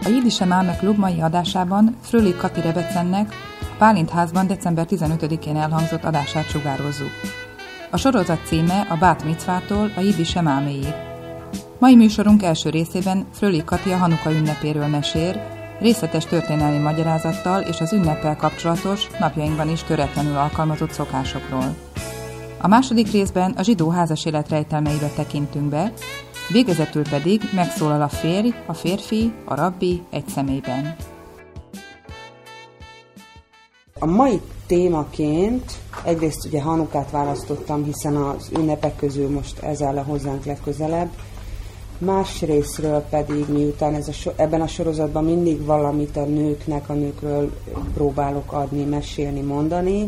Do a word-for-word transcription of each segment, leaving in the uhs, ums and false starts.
A Jiddische Málme Klub mai adásában Fröhlich Kati Rebecennek a Bálint házban december tizenötödikén elhangzott adását sugározzuk. A sorozat címe a Bát Micvától a Jiddische Málméig. Mai műsorunk első részében Fröhlich Kati a Hanuka ünnepéről mesél, részletes történelmi magyarázattal és az ünneppel kapcsolatos, napjainkban is töretlenül alkalmazott szokásokról. A második részben a zsidó házas élet rejtelmeibe tekintünk be, végezetül pedig megszólal a férj, a férfi, a rabbi egy személyben. A mai témaként egyrészt ugye Hanukát választottam, hiszen az ünnepek közül most ez áll a hozzánk legközelebb. Másrésztről pedig, miután ez a so- ebben a sorozatban mindig valamit a nőknek, a nőkről próbálok adni, mesélni, mondani,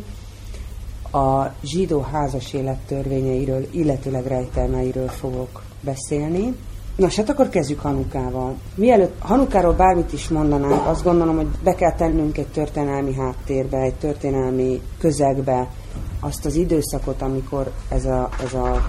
a zsidó házas élet törvényeiről, illetőleg rejtelmeiről fogok beszélni. Nos, hát akkor kezdjük Hanukával. Mielőtt Hanukáról bármit is mondanánk, azt gondolom, hogy be kell tennünk egy történelmi háttérbe, egy történelmi közegbe azt az időszakot, amikor ez a, ez a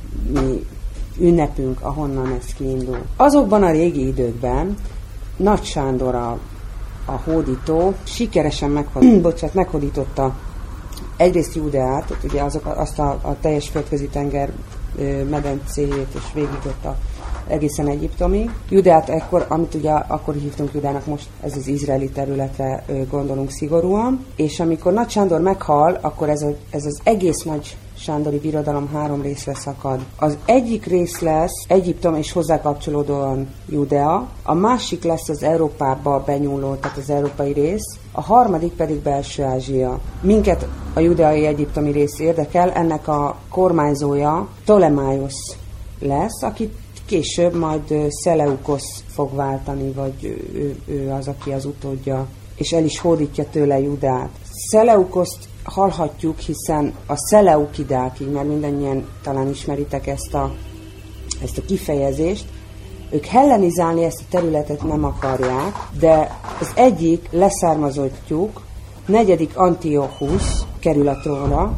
mi ünnepünk, ahonnan ez kiindul. Azokban a régi időkben Nagy Sándor a, a hódító sikeresen meghod, bocsánat, meghódította egyrészt Júdeát, tehát ugye azok, azt a, a teljes földközi tenger medencéjét, és végigott a egészen Egyiptomig. Judeát ekkor, amit ugye akkor hívtunk Judának, most ez az izraeli területre gondolunk szigorúan, és amikor Nagy Sándor meghal, akkor ez, a, ez az egész Nagy Sándori birodalom három részre szakad. Az egyik rész lesz Egyiptom és hozzá kapcsolódóan Judea, a másik lesz az Európába benyúló, tehát az európai rész, a harmadik pedig Belső-Ázsia. Minket a judeai egyiptomi rész érdekel, ennek a kormányzója Ptolemaios lesz, akit később majd Szeleukosz fog váltani, vagy ő, ő az, aki az utódja, és el is hódítja tőle Judeát. Szeleukoszt hallhatjuk, hiszen a szeleukidák, így már mindannyian talán ismeritek ezt a, ezt a kifejezést, ők hellenizálni ezt a területet nem akarják, de az egyik leszármazottjuk, negyedik Antiochusz kerül a trónra,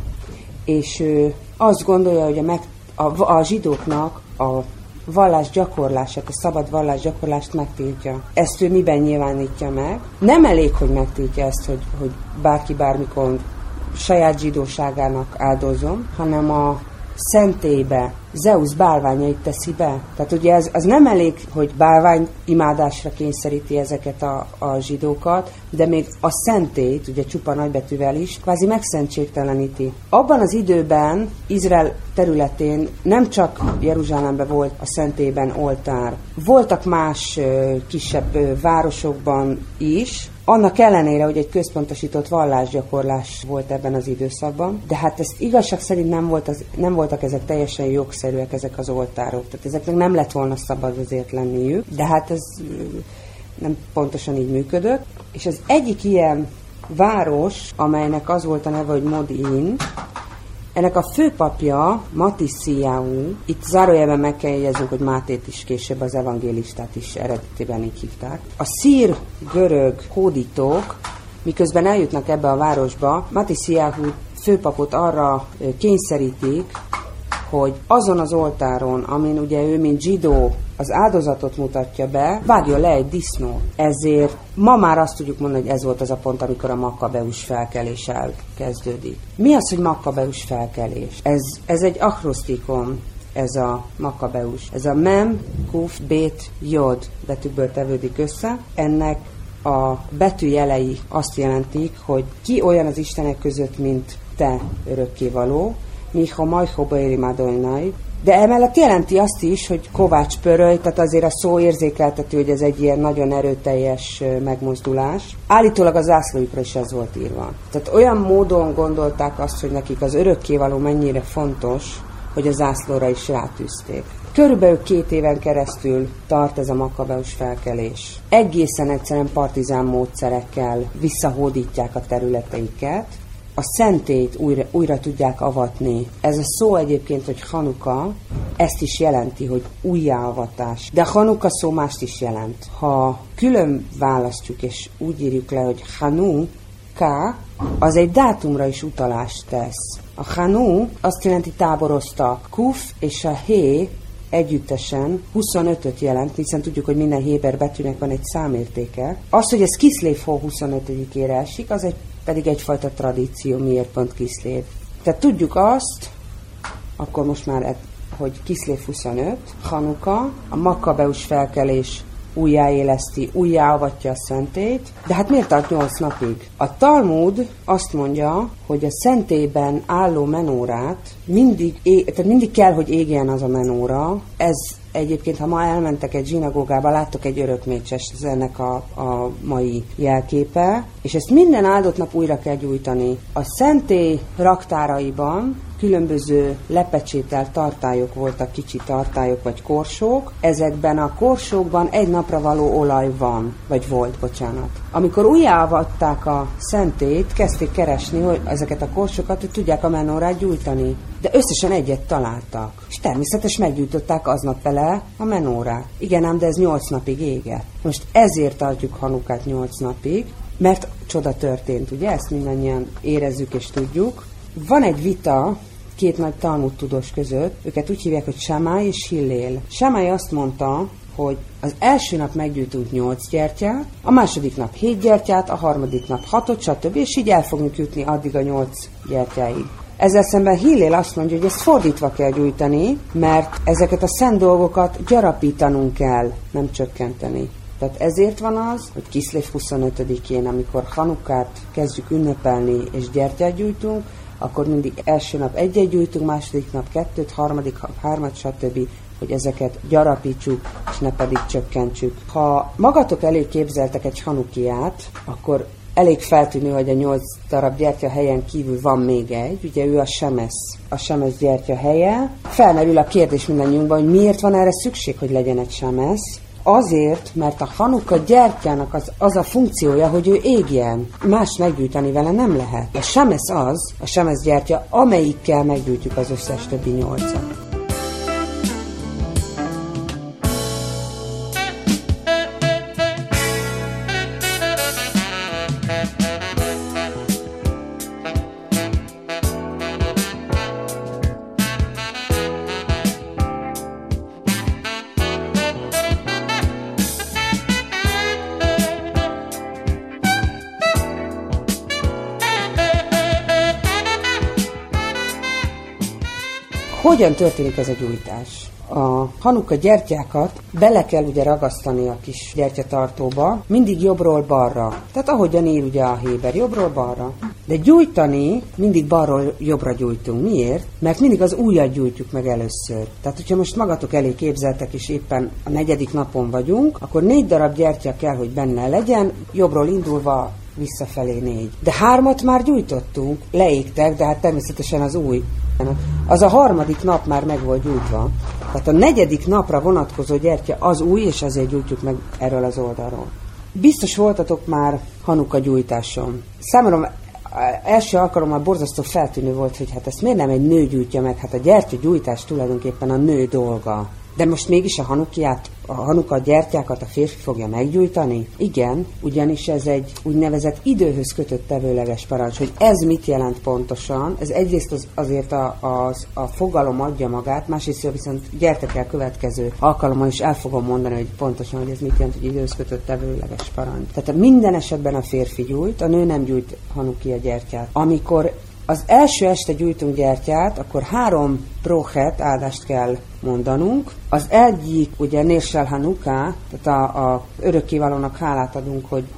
és ő azt gondolja, hogy a, meg, a, a zsidóknak a vallás gyakorlását, a szabad vallás gyakorlást megtiltja. Ezt ő miben nyilvánítja meg? Nem elég, hogy megtiltja ezt, hogy, hogy bárki bármikor saját zsidóságának áldozom, hanem a szentélybe Zeusz bálványait teszi be. Tehát ugye ez, az nem elég, hogy bálvány imádásra kényszeríti ezeket a, a zsidókat, de még a szentélyt, ugye csupa nagybetűvel is, kvázi megszentségteleníti. Abban az időben Izrael területén nem csak Jeruzsálemben volt a szentélyben oltár. Voltak más kisebb városokban is, annak ellenére, hogy egy központosított vallásgyakorlás volt ebben az időszakban, de hát ezt igazság szerint nem, volt az, nem voltak ezek teljesen jogszerűek, ezek az oltárok. Tehát ezeknek nem lett volna szabad azért lenniük, de hát ez nem pontosan így működött. És az egyik ilyen város, amelynek az volt a neve, hogy Modin, ennek a főpapja Matisziáú, itt zárójelben meg kell jegyeznünk, hogy Mátét is később az evangélistát is eredetiben így hívták. A szír görög hódítók, miközben eljutnak ebbe a városba, Matisziáú főpapot arra kényszerítik, hogy azon az oltáron, amin ugye ő, mint zsidó, az áldozatot mutatja be, vágja le egy disznót. Ezért ma már azt tudjuk mondani, hogy ez volt az a pont, amikor a makkabeus felkelés elkezdődik. Mi az, hogy makkabeus felkelés? Ez, ez egy akrosztikon, ez a makkabeus. Ez a mem, kuf, bét, jod betűkből tevődik össze. Ennek a betűjelei azt jelentik, hogy ki olyan az istenek között, mint te, örökkévaló, Miha Majho Bajri Madolnai, de emellett jelenti azt is, hogy kovács pöröly, tehát azért a szó érzékeltető, hogy ez egy ilyen nagyon erőteljes megmozdulás. Állítólag a zászlójukra is ez volt írva. Tehát olyan módon gondolták azt, hogy nekik az örökkévaló mennyire fontos, hogy a zászlóra is rátűzték. Körülbelül két éven keresztül tart ez a makkabeus felkelés. Egészen egyszerűen partizán módszerekkel visszahódítják a területeiket, a szentélyt újra, újra tudják avatni. Ez a szó egyébként, hogy Hanuka, ezt is jelenti, hogy újjáavatás. De a Hanuka szó mást is jelent. Ha külön választjuk, és úgy írjuk le, hogy Hanuka, az egy dátumra is utalást tesz. A Hanu azt jelenti táboroztak. Kuf és a Hé együttesen huszonötöt jelent, hiszen tudjuk, hogy minden héber betűnek van egy számértéke. Az, hogy ez Kiszlév hó huszonötödikére esik, az egy, pedig egyfajta tradíció, miért pont Kiszlév. Tehát tudjuk azt, akkor most már, hogy Kiszlév huszonöt, Hanuka, a Makkabeus felkelés újjáéleszti, újjáavatja a szentélyt, de hát miért tart nyolc napig? A Talmud azt mondja, hogy a szentélyben álló menórát mindig, ég, tehát mindig kell, hogy égjen az a menóra. Ez egyébként, ha ma elmentek egy zsinagógába, láttok egy örökmécsest, ez ennek a, a mai jelképe, és ezt minden áldott nap újra kell gyújtani. A szentély raktáraiban különböző lepecsételt tartályok voltak, kicsi tartályok vagy korsók. Ezekben a korsókban egy napra való olaj van, vagy volt, bocsánat. Amikor újjáavatták a szentélyt, kezdték keresni hogy ezeket a korsókat, hogy tudják a menórát gyújtani. De összesen egyet találtak. És természetesen meggyújtották aznap vele a menórát. Igen ám, de ez nyolc napig égett. Most ezért tartjuk Hanukát nyolc napig, mert csoda történt, ugye? Ezt mindannyian érezzük és tudjuk. Van egy vita két nagy Talmud tudós között, őket úgy hívják, hogy Shammai és Hillel. Shammai azt mondta, hogy az első nap meggyújtunk nyolc gyertyát, a második nap hét gyertyát, a harmadik nap hatot, stb. És így el fogunk jutni addig a nyolc gyertyáig. Ezzel szemben Hillel azt mondja, hogy ezt fordítva kell gyújtani, mert ezeket a szent dolgokat gyarapítanunk kell, nem csökkenteni. Tehát ezért van az, hogy Kiszlév huszonötödikén, amikor Hanukát kezdjük ünnepelni és gyertyát gyújtunk, akkor mindig első nap egyet gyújtunk, második nap kettőt, harmadik nap hármat, stb., hogy ezeket gyarapítsuk, és ne pedig csökkentsük. Ha magatok elé képzeltek egy hanukiát, akkor elég feltűnő, hogy a nyolc darab gyertya helyen kívül van még egy, ugye ő a semesz, a semesz gyertya helye. Felmerül a kérdés mindannyiunkban, hogy miért van erre szükség, hogy legyen egy semesz. Azért, mert a Hanuka gyertyának az, az a funkciója, hogy ő égjen. Más meggyújtani vele nem lehet. A semesz az, a semesz gyertya, amelyikkel meggyújtjuk az összes többi nyolcat. Hogyan történik ez a gyújtás? A Hanuka gyertyákat bele kell ugye ragasztani a kis gyertyatartóba, mindig jobbról balra. Tehát ahogyan ír ugye a héber, jobbról balra. De gyújtani mindig balról jobbra gyújtunk. Miért? Mert mindig az ujjat gyújtjuk meg először. Tehát, hogyha most magatok elé képzeltek, és éppen a negyedik napon vagyunk, akkor négy darab gyertya kell, hogy benne legyen, jobbról indulva visszafelé négy. De hármat már gyújtottunk, leégtek, de hát természetesen az új. Az a harmadik nap már meg volt gyújtva. Tehát a negyedik napra vonatkozó gyertya az új, és azért gyújtjuk meg erről az oldalról. Biztos voltatok már Hanuka gyújtáson. Számomra első alkalommal borzasztó feltűnő volt, hogy hát ezt miért nem egy nő gyújtja meg, hát a gyertyagyújtás tulajdonképpen a nő dolga. De most mégis a Hanukiát, a Hanuka gyertyákat a férfi fogja meggyújtani? Igen, ugyanis ez egy úgynevezett időhöz kötött tevőleges parancs, hogy ez mit jelent pontosan. Ez egyrészt az, azért a, az, a fogalom adja magát, másrészt viszont gyertek el következő alkalommal is el fogom mondani, hogy pontosan, hogy ez mit jelent, hogy időhöz kötött tevőleges parancs. Tehát minden esetben a férfi gyújt, a nő nem gyújt Hanukia gyertyát. Amikor az első este gyújtunk gyertyát, akkor három prochet áldást kell mondanunk. Az egyik, ugye Nérsel Hanuka, tehát a, a örökkévalónak hálát adunk, hogy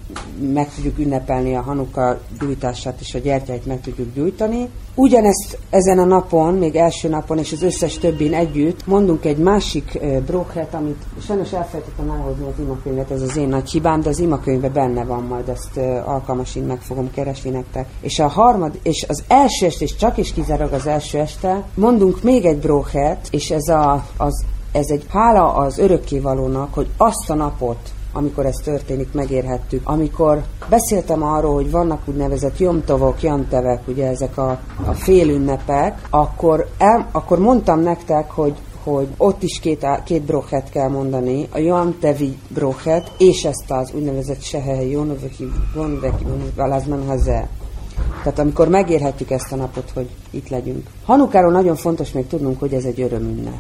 meg tudjuk ünnepelni a Hanuka gyújtását, és a gyertyáit meg tudjuk gyújtani. Ugyanezt ezen a napon, még első napon, és az összes többin együtt mondunk egy másik uh, brochet, amit sajnos elfelejtettem elhozni az imakönyvet, ez az én nagy hibám, de az imakönyvben benne van, majd ezt uh, alkalmasint meg fogom keresni nektek. És a harmad, és az első este, és csak is kizárólag az első este, mondunk még egy brochet, és ez, a, az, ez egy hála az örökkévalónak, hogy azt a napot, amikor ez történik, megérhettük. Amikor beszéltem arról, hogy vannak úgynevezett jomtovok, jantevek, ugye ezek a, a félünnepek, akkor, el, akkor mondtam nektek, hogy, hogy ott is két, két brochet kell mondani, a jantevi brochet, és ezt az úgynevezett sehely, jónöveki, jónöveki, alázman haze. Tehát amikor megérhetjük ezt a napot, hogy itt legyünk. Hanukáról nagyon fontos még tudnunk, hogy ez egy örömünnep.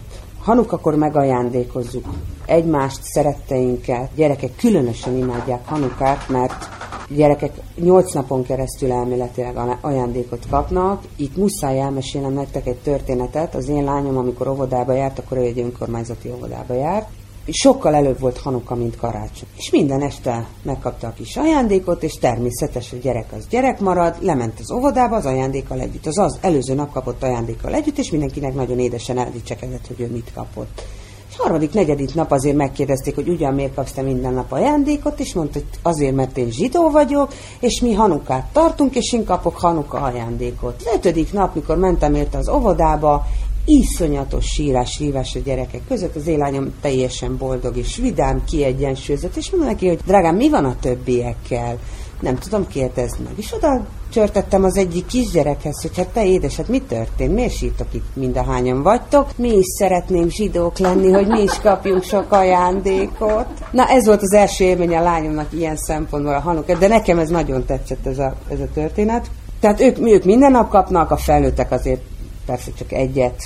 Hanukakor megajándékozzuk egymást, szeretteinket. Gyerekek különösen imádják Hanukát, mert gyerekek nyolc napon keresztül elméletileg ajándékot kapnak. Itt muszáj elmesélnem nektek egy történetet. Az én lányom, amikor óvodába járt, akkor ő egy önkormányzati óvodába járt. Sokkal előbb volt Hanuka, mint karácsony. És minden este megkapta a kis ajándékot, és természetes, hogy gyerek az gyerek marad, lement az óvodába az ajándékkal együtt, az az előző nap kapott ajándékkal együtt, és mindenkinek nagyon édesen eldicsekedett, hogy ő mit kapott. És harmadik, negyedik nap azért megkérdezték, hogy ugyan miért kapsz te minden nap ajándékot, és mondta, hogy azért, mert én zsidó vagyok, és mi Hanukát tartunk, és én kapok Hanuka ajándékot. Az ötödik nap, mikor mentem érte az óvodába, iszonyatos sírás, rívás a gyerekek között, az élányom teljesen boldog és vidám, kiegyensúlyozott, és mondom neki, hogy drágám, mi van a többiekkel? Nem tudom, kérdezd meg. És oda csörtettem az egyik kisgyerekhez, hogy hát te édes, hát mi történt? Miért sírtok itt mindahányan vagytok? Mi is szeretnénk zsidók lenni, hogy mi is kapjunk sok ajándékot. Na, ez volt az első élmény a lányomnak ilyen szempontból a Hanuka, de nekem ez nagyon tetszett ez a, ez a történet. Tehát ők, ők minden nap kapnak, a felnőttek azért persze csak egyet,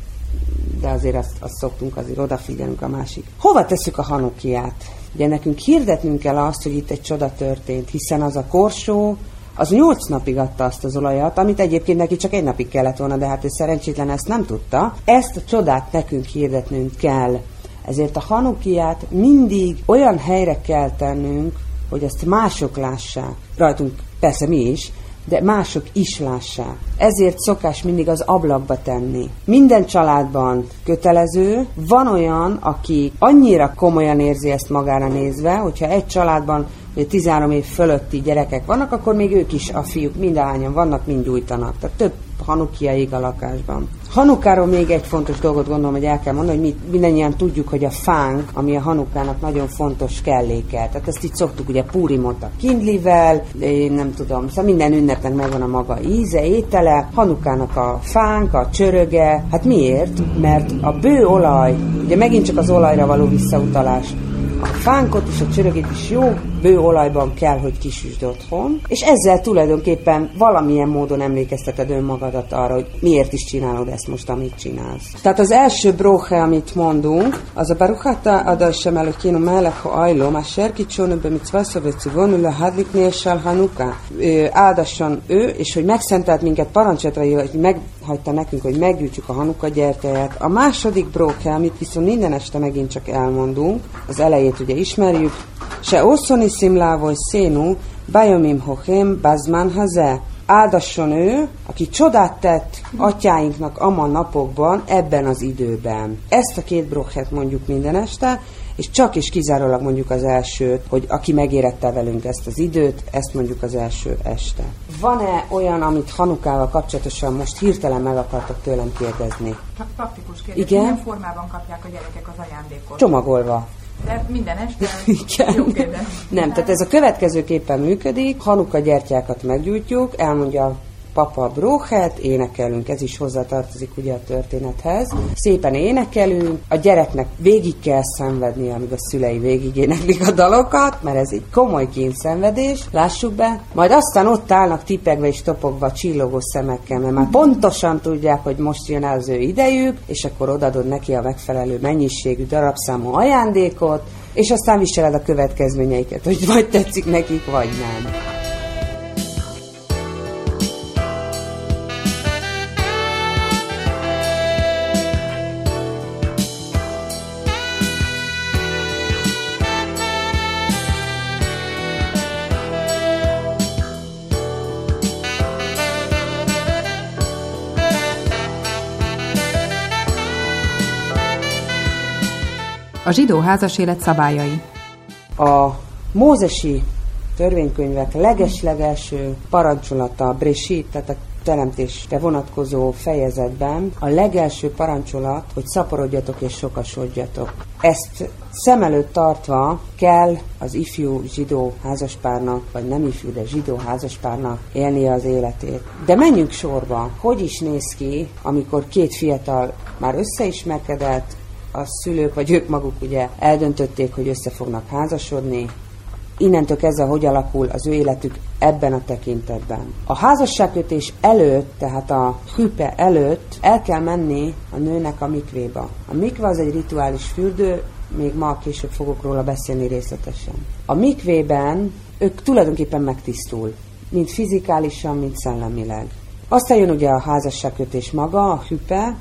de azért azt, azt szoktunk, azért odafigyelünk a másik. Hova tesszük a Hanukiát? Ugye nekünk hirdetnünk kell azt, hogy itt egy csoda történt, hiszen az a korsó, az nyolc napig adta azt az olajat, amit egyébként neki csak egy napig kellett volna, de hát ő szerencsétlen ezt nem tudta. Ezt a csodát nekünk hirdetnünk kell. Ezért a Hanukiát mindig olyan helyre kell tennünk, hogy ezt mások lássák. Rajtunk persze mi is, de mások is lássák. Ezért szokás mindig az ablakba tenni. Minden családban kötelező, van olyan, aki annyira komolyan érzi ezt magára nézve, hogyha egy családban ugye tizenhárom év fölötti gyerekek vannak, akkor még ők is, a fiúk mindahányan vannak, mind gyújtanak. Tehát több Hanukia ég a lakásban. Hanukáról még egy fontos dolgot gondolom, hogy el kell mondani, hogy mi mindannyian tudjuk, hogy a fánk, ami a Hanukának nagyon fontos kelléke. Tehát ezt így szoktuk, ugye Purimot a kindlivel, én nem tudom, szóval minden ünnepnek megvan a maga íze, étele. Hanukának a fánk, a csöröge. Hát miért? Mert a bő olaj, ugye megint csak az olajra való visszautalás, a fánkot és a csörögét is jó bő olajban kell, hogy kisüsd otthon, és ezzel tulajdonképpen valamilyen módon emlékezteted önmagadat arra, hogy miért is csinálod ezt most, amit csinálsz. Tehát az első bróhe, amit mondunk, az a Baruchata Adashem Elokeinu melech ha'olam asher kitzsonu b'mitzvaso v'tzivonu lehadlikni eshel Hanuka. Áldasson ő, és hogy megszentelt minket parancsolatra, hogy meghagyta nekünk, hogy meggyújtsuk a Hanuka gyertyáját. A második bróhe, amit viszont minden este megint csak elmondunk, az elejét ugye ismerjük, se oszoni szimlávoj szénu, bajomim hochem, bazman haze. Áldasson ő, aki csodát tett atyáinknak ama napokban, ebben az időben. Ezt a két brokhet mondjuk minden este, és csak is kizárólag mondjuk az elsőt, hogy aki megérette velünk ezt az időt, ezt mondjuk az első este. Van-e olyan, amit Hanukával kapcsolatosan most hirtelen meg akartok tőlem kérdezni? Csak praktikus kérdés. Igen? Milyen formában kapják a gyerekek az ajándékot? Csomagolva. De minden este? Igen. Jó kérdés. Nem, tehát ez a következőképpen működik. Hanuka gyertyákat meggyújtjuk, elmondja papa a bróhet, énekelünk, ez is hozzátartozik ugye a történethez. Szépen énekelünk, a gyereknek végig kell szenvednie, amíg a szülei végig éneklik a dalokat, mert ez egy komoly kényszenvedés, lássuk be. Majd aztán ott állnak tipegve és topogva csillogó szemekkel, mert már pontosan tudják, hogy most jön el az ő idejük, és akkor odadod neki a megfelelő mennyiségű darabszámú ajándékot, és aztán viseled a következményeiket, hogy vagy tetszik nekik, vagy nem. A zsidó házasélet szabályai. A mózesi törvénykönyvek legeslegelső parancsolata, a Brésit, tehát a teremtésre vonatkozó fejezetben a legelső parancsolat, hogy szaporodjatok és sokasodjatok. Ezt szem előtt tartva kell az ifjú zsidó házaspárnak, vagy nem ifjú, de zsidó házaspárnak élnie az életét. De menjünk sorba, hogy is néz ki, amikor két fiatal már összeismerkedett, a szülők, vagy ők maguk ugye eldöntötték, hogy össze fognak házasodni. innentől kezdve hogy alakul az ő életük ebben a tekintetben. A házasságkötés előtt, tehát a hüpe előtt el kell menni a nőnek a mikvéba. A mikve az egy rituális fürdő, még ma később fogok róla beszélni részletesen. A mikvében ők tulajdonképpen megtisztul, mind fizikálisan, mind szellemileg. Aztán jön ugye a házasságkötés maga, a hüpe,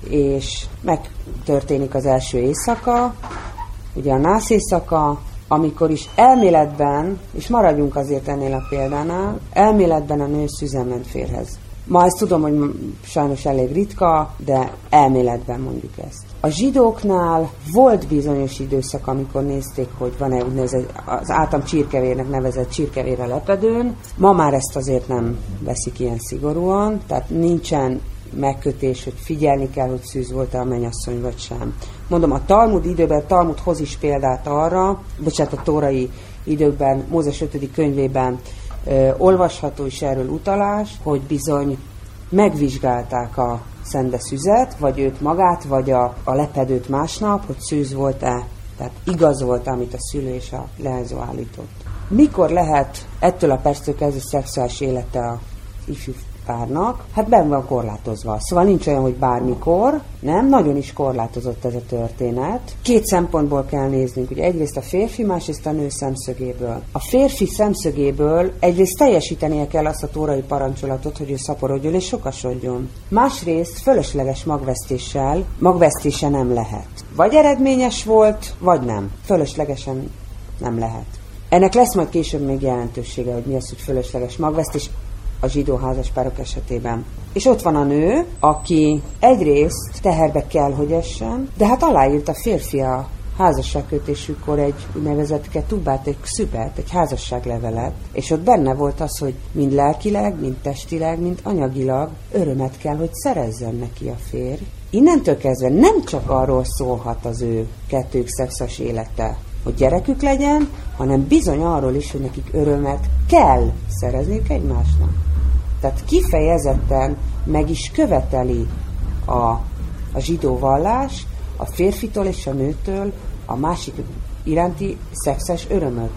és megtörténik az első éjszaka, ugye a nász éjszaka, amikor is elméletben, és maradjunk azért ennél a példánál, elméletben a nő szüzemment férhez. Ma ezt tudom, hogy sajnos elég ritka, de elméletben mondjuk ezt. A zsidóknál volt bizonyos időszak, amikor nézték, hogy van-e úgynevezett, az általam csirkevérnek nevezett csirkevér a lepedőn. Ma már ezt azért nem veszik ilyen szigorúan, tehát nincsen megkötés, hogy figyelni kell, hogy szűz volt-e a mennyasszony vagy sem. Mondom, a Talmud időben, Talmud hoz is példát arra, bocsánat, a tórai időkben, Mózes ötödik könyvében ö, olvasható is erről utalás, hogy bizony megvizsgálták a szende szüzet, vagy őt magát, vagy a, a lepedőt másnap, hogy szűz volt-e, tehát igaz volt, amit a szülő és a leányzó állított. Mikor lehet ettől a perctől kezdve szexuális élete a ifjú párnak? Hát benn van korlátozva. Szóval nincs olyan, hogy bármikor, nem, nagyon is korlátozott ez a történet. Két szempontból kell néznünk, ugye egyrészt a férfi, másrészt a nő szemszögéből. A férfi szemszögéből egyrészt teljesítenie kell azt a tórai parancsolatot, hogy ő szaporodjon és sokasodjon. Másrészt fölösleges magvesztéssel, magvesztése nem lehet. Vagy eredményes volt, vagy nem. Fölöslegesen nem lehet. Ennek lesz majd később még jelentősége, hogy mi az, hogy fölösleges magvesztés a zsidó házaspárok esetében. És ott van a nő, aki egyrészt teherbe kell, hogy essen, de hát aláírt a férfi a házasságkötésükkor egy úgynevezett ketubát, egy szüpet, egy házasságlevelet, és ott benne volt az, hogy mind lelkileg, mind testileg, mind anyagilag örömet kell, hogy szerezzen neki a férj. Innentől kezdve nem csak arról szólhat az ő kettőjük szexuális élete, hogy gyerekük legyen, hanem bizony arról is, hogy nekik örömet kell szerezniük egymásnak. Tehát kifejezetten meg is követeli a, a zsidó vallás a férfitől és a nőtől a másik iránti szexuális örömöt.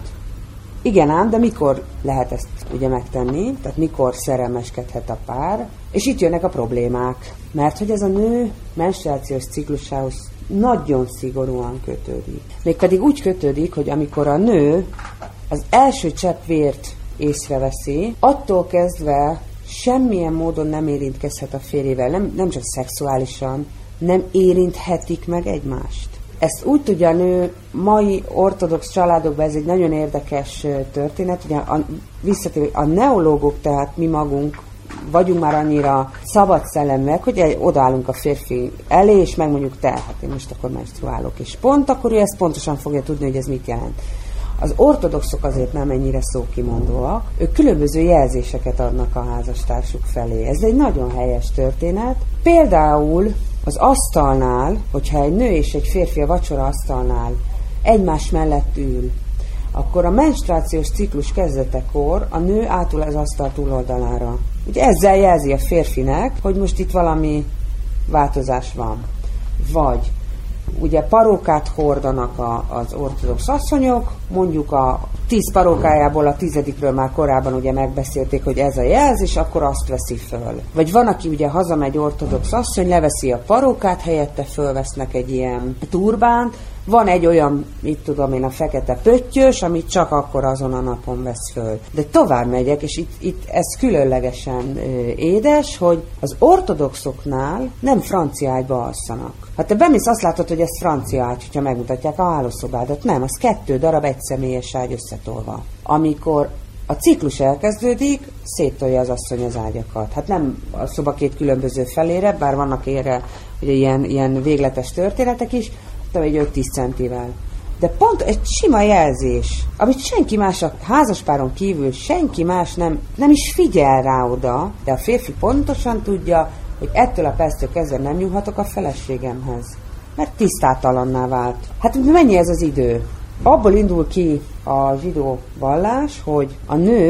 Igen ám, de mikor lehet ezt ugye megtenni? Tehát mikor szerelmeskedhet a pár? És itt jönnek a problémák. Mert hogy ez a nő menstruációs ciklusához nagyon szigorúan kötődik. Mégpedig úgy kötődik, hogy amikor a nő az első csepp vért észreveszi, attól kezdve semmilyen módon nem érintkezhet a férjével, nem, nem csak szexuálisan, nem érinthetik meg egymást. Ezt úgy tudja a nő, mai ortodox családokban ez egy nagyon érdekes történet, ugye a, visszatérő, a neológok, tehát mi magunk vagyunk már annyira szabad szellemek, hogy odaállunk a férfi elé, és megmondjuk, te, hát én most akkor menstruálok, és pont, akkor ő ezt pontosan fogja tudni, hogy ez mit jelent. Az ortodoxok azért nem ennyire szókimondóak, ők különböző jelzéseket adnak a házastársuk felé. Ez egy nagyon helyes történet. Például az asztalnál, hogyha egy nő és egy férfi a vacsora asztalnál egymás mellett ül, akkor a menstruációs ciklus kezdetekor a nő átul az asztal túloldalára. Ugye ezzel jelzi a férfinek, hogy most itt valami változás van. Vagy ugye parókát hordanak a, az ortodox asszonyok, mondjuk a tíz parókájából a tizedikről már korábban ugye megbeszélték, hogy ez a jelzés, akkor azt veszi föl. Vagy van, aki ugye hazamegy ortodox asszony, leveszi a parókát, helyette fölvesznek egy ilyen turbánt, van egy olyan, mit tudom én, a fekete pöttyös, amit csak akkor azon a napon vesz föl. De tovább megyek, és itt, itt ez különlegesen ö, édes, hogy az ortodoxoknál nem francia ágyba alszanak. Ha te bemész, azt látod, hogy ez francia ágy, hogyha megmutatják a hálószobádat. Nem, az kettő darab egyszemélyes ágy összetolva. Amikor a ciklus elkezdődik, széttolja az asszony az ágyakat. Hát nem a szoba két különböző felére, bár vannak erre ugye ilyen, ilyen végletes történetek is, de egy öt-tíz centivel. De pont egy sima jelzés, amit senki más a házaspáron kívül, senki más nem, nem is figyel rá oda, de a férfi pontosan tudja, hogy ettől a perctől kezdve nem nyúlhatok a feleségemhez, mert tisztátalanná vált. Hát mennyi ez az idő? Abból indul ki a zsidó vallás, hogy a nő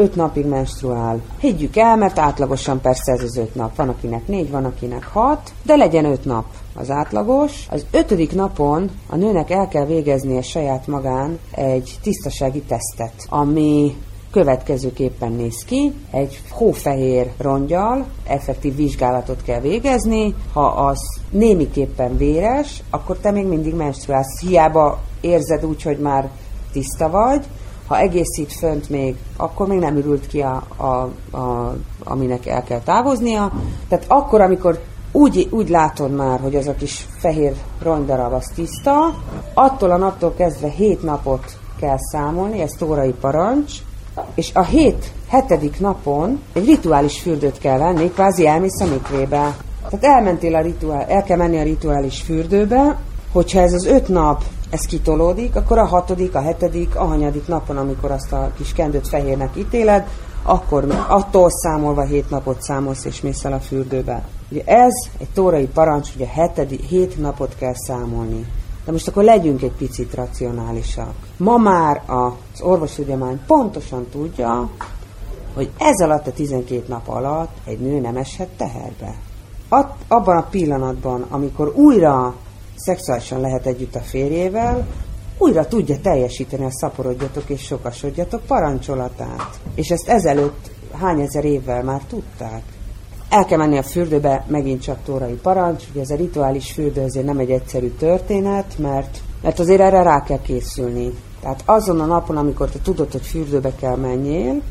öt napig menstruál. Higgyük el, mert átlagosan persze ez az öt nap. Van, akinek négy, van, akinek hat, de legyen öt nap az átlagos. Az ötödik napon a nőnek el kell végeznie saját magán egy tisztasági tesztet, ami következőképpen néz ki. Egy hófehér rongyal effektív vizsgálatot kell végezni. Ha az némiképpen véres, akkor te még mindig menstruálsz. Hiába érzed úgy, hogy már tiszta vagy. Ha egészít fönt még, akkor még nem ürült ki, a, a, a, aminek el kell távoznia. Tehát akkor, amikor úgy, úgy látod már, hogy az a kis fehér rongydarab az tiszta, attól a naptól kezdve hét napot kell számolni, ez tórai parancs, és a hét, hetedik napon egy rituális fürdőt kell venni, kvázi elmész a mikvébe. Tehát elmentél a rituál, el kell menni a rituális fürdőbe, hogyha ez az öt nap, ez kitolódik, akkor a hatodik, a hetedik, a hanyadik napon, amikor azt a kis kendőt fehérnek ítéled, akkor attól számolva hét napot számolsz, és mész el a fürdőbe. Ugye ez egy tórai parancs, ugye hetedik, hét napot kell számolni. De most akkor legyünk egy picit racionálisak. Ma már az orvostudomány pontosan tudja, hogy ez alatt a tizenkét nap alatt egy nő nem eshet teherbe. At, abban a pillanatban, amikor újra szexuálisan lehet együtt a férjével, újra tudja teljesíteni a szaporodjatok és sokasodjatok parancsolatát. És ezt ezelőtt hány ezer évvel már tudták. El kell menni a fürdőbe, megint csak tórai parancs, ugye ez a rituális fürdő azért nem egy egyszerű történet, mert, mert azért erre rá kell készülni. Tehát azon a napon, amikor te tudod, hogy fürdőbe kell menjél,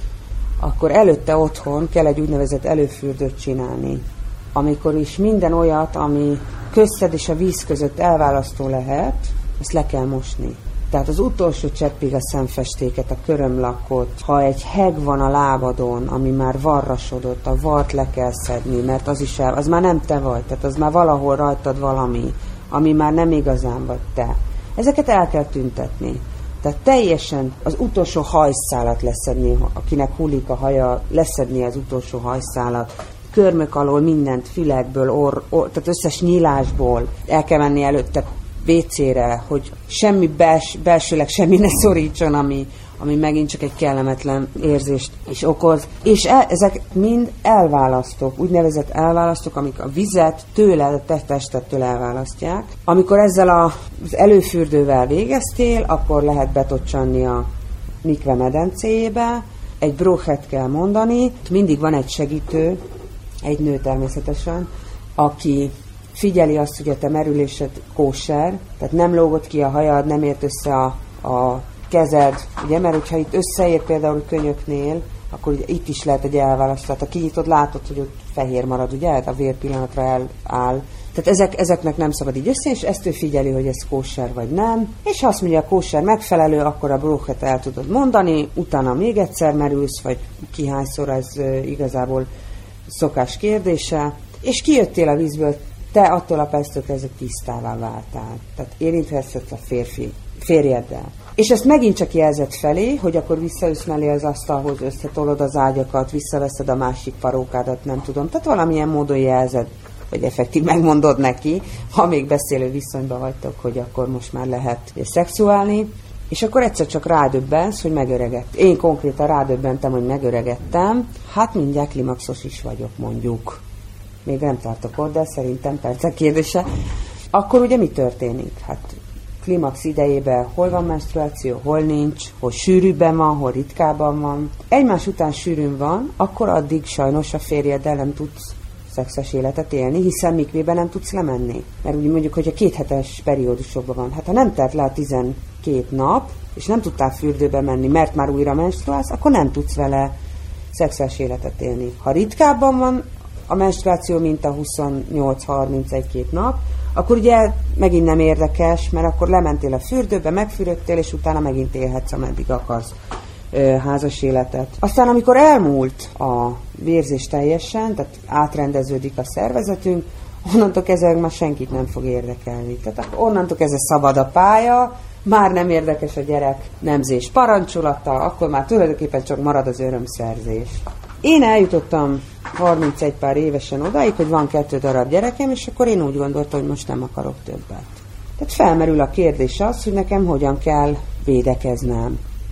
akkor előtte otthon kell egy úgynevezett előfürdőt csinálni. Amikor is minden olyat, ami közted és a víz között elválasztó lehet, ezt le kell mosni. Tehát az utolsó cseppig a szemfestéket, a körömlakot, ha egy heg van a lábadon, ami már varrasodott, a vart le kell szedni, mert az is el, az már nem te vagy, tehát az már valahol rajtad valami, ami már nem igazán vagy te. Ezeket el kell tüntetni. Tehát teljesen az utolsó hajszálat leszedni, akinek hullik a haja, leszedni az utolsó hajszálat, körmök alól mindent, fülekből, orr, orr, tehát összes nyílásból el kell menni előtte vécére, hogy semmi bels, belsőleg semmi ne szorítson, ami, ami megint csak egy kellemetlen érzést is okoz. És el, ezek mind elválasztók, úgynevezett elválasztók, amik a vizet tőle, a te testettől elválasztják. Amikor ezzel a, az előfürdővel végeztél, akkor lehet betocsanni a mikve medencéjébe, egy bróchet kell mondani, mindig van egy segítő, egy nő természetesen, aki figyeli azt, hogy a te merülésed kóser, tehát nem lógott ki a hajad, nem ért össze a, a kezed, ugye, mert hogyha itt összeér például könyöknél, akkor ugye itt is lehet egy elválasztás. Ha kinyitod, látod, hogy ott fehér marad, ugye, a vér pillanatra eláll. Tehát ezek, ezeknek nem szabad így össze, és ezt ő figyeli, hogy ez kóser vagy nem. És ha azt mondja, a kóser megfelelő, akkor a bróchet el tudod mondani, utána még egyszer merülsz, vagy ki hányszor, ez igazából szokás kérdése. És kijöttél a vízből, te attól a perctől kezdve tisztává váltál. Tehát érinthetsz a férfi, férjeddel. És ezt megint csak jelzett felé, hogy akkor visszaülsz mellé az asztalhoz, összetolod az ágyakat, visszaveszed a másik parókádat, nem tudom. Tehát valamilyen módon jelzed, vagy effektív megmondod neki, ha még beszélő viszonyban vagytok, hogy akkor most már lehet szexuálni. És akkor egyszer csak rádöbbensz, hogy megöregett. Én konkrétan rádöbbentem, hogy megöregettem. Hát mindjárt klimaxos is vagyok, mondjuk. Még nem tartok ott, de szerintem percek kérdése. Akkor ugye mi történik? Hát klimax idejében hol van menstruáció, hol nincs, hol sűrűbben van, hol ritkábban van. Egymás után sűrűn van, akkor addig sajnos a férjeddel nem tudsz szexuális életet élni, hiszen mikvében nem tudsz lemenni. Mert úgy mondjuk, hogy a kéthetes periódusokban van. Hát ha nem telt le a tizenkét nap, és nem tudtál fürdőbe menni, mert már újra menstruálsz, akkor nem tudsz vele szexuális életet élni. Ha ritkábban van a menstruáció, mint a huszonnyolc harmincegy-két nap, akkor ugye megint nem érdekes, mert akkor lementél a fürdőbe, megfürödtél, és utána megint élhetsz, ameddig akarsz ö, házas életet. Aztán amikor elmúlt a vérzés teljesen, tehát átrendeződik a szervezetünk, onnantól kezdve már senkit nem fog érdekelni. Tehát onnantól kezdve szabad a pálya, már nem érdekes a gyerek nemzés parancsolata, akkor már tulajdonképpen csak marad az örömszerzés. Én eljutottam harmincegy pár évesen odáig, hogy van kettő darab gyerekem, és akkor én úgy gondoltam, hogy most nem akarok többet. Tehát felmerül a kérdés az, hogy nekem hogyan kell védekeznem.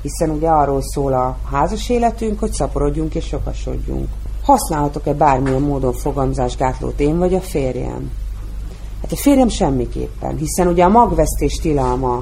hiszen ugye arról szól a házas életünk, hogy szaporodjunk és sokasodjunk. Használhatok-e bármilyen módon fogamzásgátlót én vagy a férjem? Hát a férjem semmiképpen, hiszen ugye a magvesztés tilalma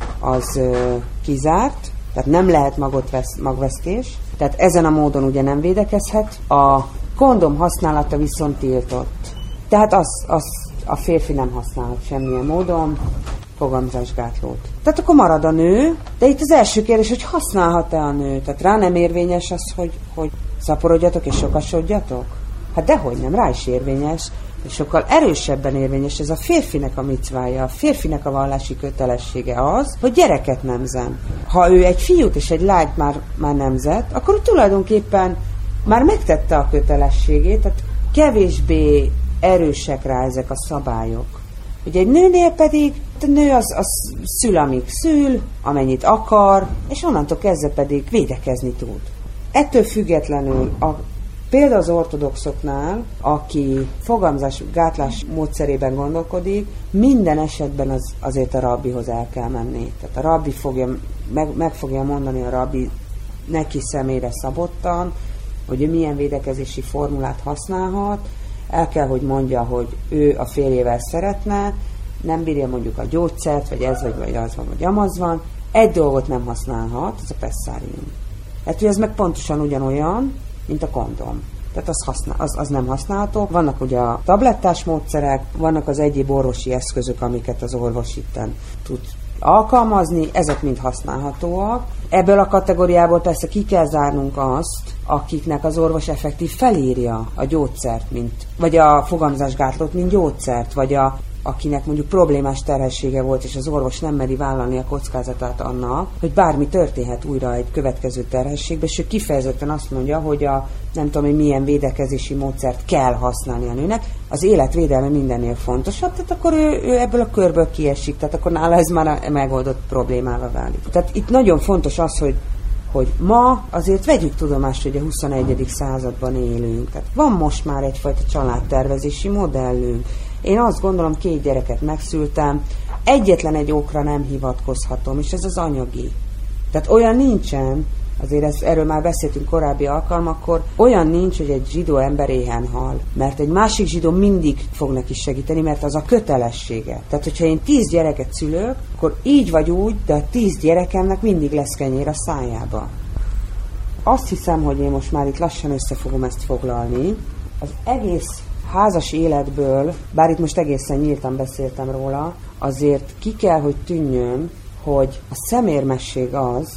az ö, kizárt, tehát nem lehet magot vesz, magvesztés, tehát ezen a módon ugye nem védekezhet, a kondom használata viszont tiltott. Tehát az, az a férfi nem használhat semmilyen módon fogamzásgátlót. Tehát akkor marad a nő, de itt az első kérdés, hogy használhat-e a nő? Tehát rá nem érvényes az, hogy, hogy szaporodjatok és sokasodjatok? Hát dehogy nem, rá is érvényes, és sokkal erősebben érvényes ez a férfinek a micvája, a férfinek a vallási kötelessége az, hogy gyereket nemzen. Ha ő egy fiút és egy lányt már, már nemzett, akkor ő tulajdonképpen már megtette a kötelességét, tehát kevésbé erősek rá ezek a szabályok. Ugye egy nőnél pedig, a nő az, az szül, amíg szül, amennyit akar, és onnantól kezdve pedig védekezni tud. Ettől függetlenül a például az ortodoxoknál, aki fogamzásgátlás módszerében gondolkodik, minden esetben az, azért a rabbihoz el kell menni. Tehát a rabbi fogja, meg, meg fogja mondani a rabbi neki személyre szabottan, hogy ő milyen védekezési formulát használhat, el kell, hogy mondja, hogy ő a férjével szeretne, nem bírja mondjuk a gyógyszert, vagy ez, vagy, vagy az van, vagy amaz van. Egy dolgot nem használhat, ez a pessarium. Hát ez meg pontosan ugyanolyan, mint a kondom. Tehát az, használ, az, az nem használható. Vannak ugye a tablettás módszerek, vannak az egyéb orvosi eszközök, amiket az orvos itten tud alkalmazni, ezek mind használhatóak. Ebből a kategóriából persze ki kell zárnunk azt, akiknek az orvos effektív felírja a gyógyszert, mint, vagy a fogamzásgátlót, mint gyógyszert, vagy a, akinek mondjuk problémás terhessége volt, és az orvos nem meri vállalni a kockázatát annak, hogy bármi történhet újra egy következő terhességben, és ő kifejezetten azt mondja, hogy a nem tudom, hogy milyen védekezési módszert kell használni a nőnek, az életvédelme mindennél fontosabb, tehát akkor ő, ő ebből a körből kiesik, tehát akkor nála ez már a megoldott problémával válik. Tehát itt nagyon fontos az, hogy hogy ma azért vegyük tudomást, hogy a huszonegyedik században élünk. Tehát van most már egyfajta családtervezési modellünk. Én azt gondolom, két gyereket megszültem, egyetlen egy okra nem hivatkozhatom, és ez az anyagi. Tehát olyan nincsen, azért ez, erről már beszéltünk korábbi alkalmakkor, olyan nincs, hogy egy zsidó ember éhen hal, mert egy másik zsidó mindig fog neki segíteni, mert az a kötelessége. Tehát, hogyha én tíz gyereket szülök, akkor így vagy úgy, de a tíz gyerekemnek mindig lesz kenyér a szájába. Azt hiszem, hogy én most már itt lassan össze fogom ezt foglalni. Az egész házas életből, bár itt most egészen nyíltan beszéltem róla, azért ki kell, hogy tűnjön, hogy a szemérmesség az,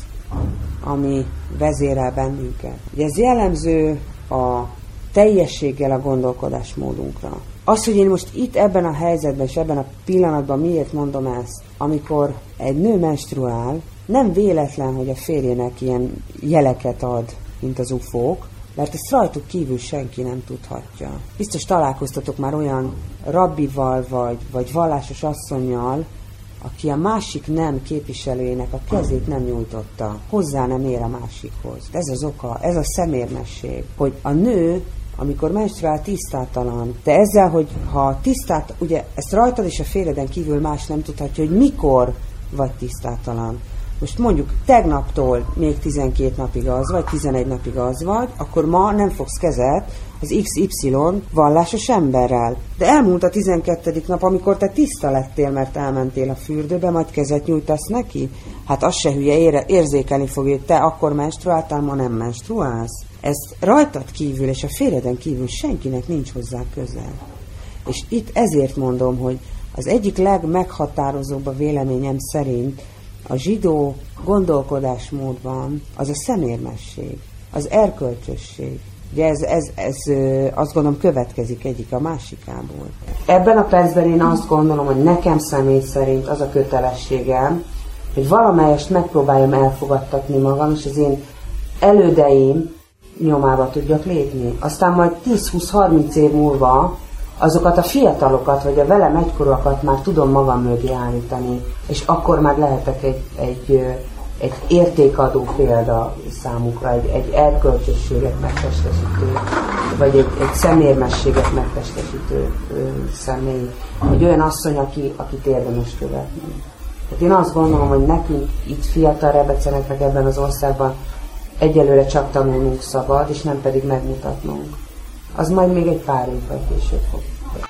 ami vezérel bennünket. Ugye ez jellemző a teljességgel a gondolkodásmódunkra. Az, hogy én most itt ebben a helyzetben és ebben a pillanatban miért mondom ezt, amikor egy nő menstruál, nem véletlen, hogy a férjének ilyen jeleket ad, mint az ufók, mert ezt rajtuk kívül senki nem tudhatja. Biztos találkoztatok már olyan rabbival vagy, vagy vallásos asszonnyal, aki a másik nem képviselőjének a kezét nem nyújtotta, hozzá nem ér a másikhoz. Ez az oka, ez a szemérmesség, hogy a nő, amikor menstruál, tisztátalan, de ezzel, hogy ha tisztát, ugye ezt rajtad és a férjeden kívül más nem tudhatja, hogy mikor vagy tisztátalan. Most mondjuk tegnaptól még tizenkét napig az vagy, tizenegy napig az vagy, akkor ma nem fogsz kezet az iksz ipszilon vallásos emberrel. De elmúlt a tizenkettedik nap, amikor te tiszta lettél, mert elmentél a fürdőbe, majd kezet nyújtasz neki? Hát az se hülye, ére, érzékelni fogja, hogy te akkor menstruáltál, ma nem menstruálsz. Ez rajtad kívül és a férjeden kívül senkinek nincs hozzá közel. És itt ezért mondom, hogy az egyik legmeghatározóbb a véleményem szerint a zsidó gondolkodásmódban az a szemérmesség, az erkölcsösség. Ugye ez, ez, ez azt gondolom következik egyik a másikából. Ebben a percben én azt gondolom, hogy nekem személy szerint az a kötelességem, hogy valamelyest megpróbáljam elfogadtatni magam, és az én elődeim nyomába tudjak lépni. Aztán majd tíz-húsz-harminc év múlva azokat a fiatalokat, vagy a velem egykorúakat már tudom magam mögé állítani, és akkor már lehetek egy, egy, egy értékadó példa számukra, egy, egy erkölcsösséget megtestesítő, vagy egy, egy szemérmességet megtestesítő ö, személy. Egy olyan asszony, aki, akit érdemes követni. Hát én azt gondolom, hogy nekünk itt fiatal rebeceneknek ebben az országban egyelőre csak tanulnunk szabad, és nem pedig megmutatnunk. Az majd még egy pár évvel később fog.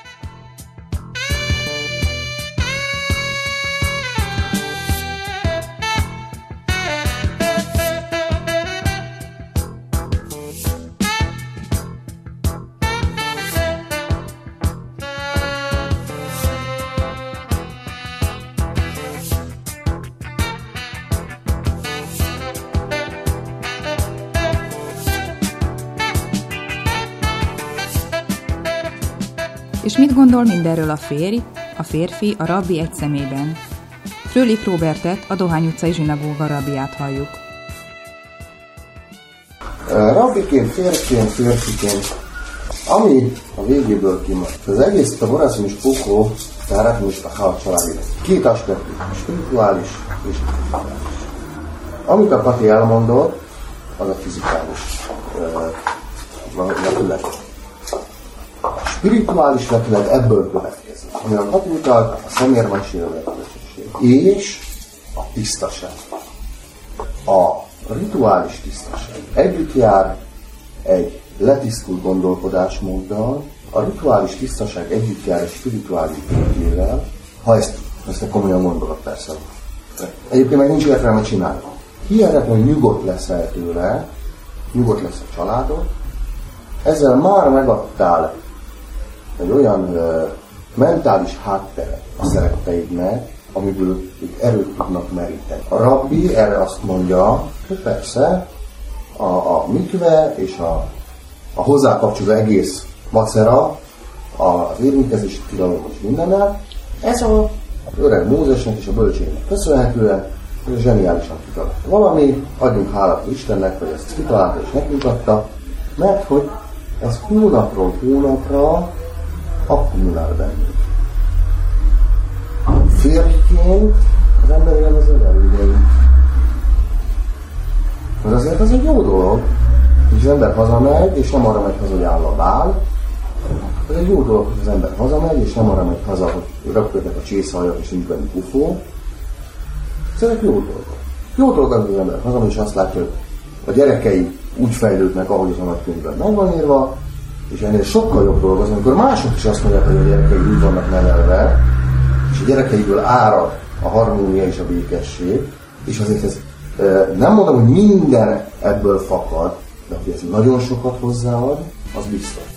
És mit gondol mindenről a férj, a férfi, a rabbi egy szemében? Fröhlich Róbertet, a Dohány utcai zsinagóga rabbiát halljuk. Rabbiként, férfiként, férfiként, ami a végéből kimaradt. Az egész a Horácium és Pokó, tehát most a Hál családi. Két aspektus, spirituális és fizikális. Amit a Kati elmondott, az a fizikális vetület. A spirituális vetület ebből következik, ami a Kati utalt, a szemérben sérülhetőség és a tisztaság. A rituális tisztaság együtt jár egy letisztult gondolkodásmóddal, a rituális tisztaság együtt jár egy spirituális békével, ha ezt, ezt komolyan gondolod persze. Egyébként meg nincs értelme csinálni. Hihetetlen, hogy nyugodt leszel tőle, nyugodt lesz a családod, ezzel már megadtál egy olyan uh, mentális hátteret a szeretteidnek, amiből ők erőt tudnak meríteni. A rabbi erre azt mondja, hogy persze a, a mikve és a, a hozzá kapcsolódó egész macera, az érintkezési tilalom és mindennel, ez a öreg Mózesnek és a bölcségnek köszönhetően zseniálisan kitalálta valami, adjunk hálát Istennek, hogy ezt kitalálta és megmutatta, mert hogy ez hónapról hónapra akkumulál bennünk. Férjként az ember élvező előnyeit. Mert azért az egy jó dolog, hogy az ember hazamegy, és nem arra megy haza, hogy áll a bál. Ez egy jó dolog, hogy az ember hazamegy, és nem arra megy haza, hogy röpködnek a csészhaljak, és nincs benne pufó. Ezek jó dolgok. Jó dolog, hogy az ember hazamegy, és azt látja, hogy a gyerekei úgy fejlődnek, ahogy az a nagykönyvben meg van írva, és ennél sokkal jobb dolog az, amikor mások is azt mondják, hogy a gyerekei úgy vannak nevelve, és a gyerekeiből árad a harmónia és a békesség, és azért ez nem mondom, hogy minden ebből fakad, de hogy ez nagyon sokat hozzáad, az biztos.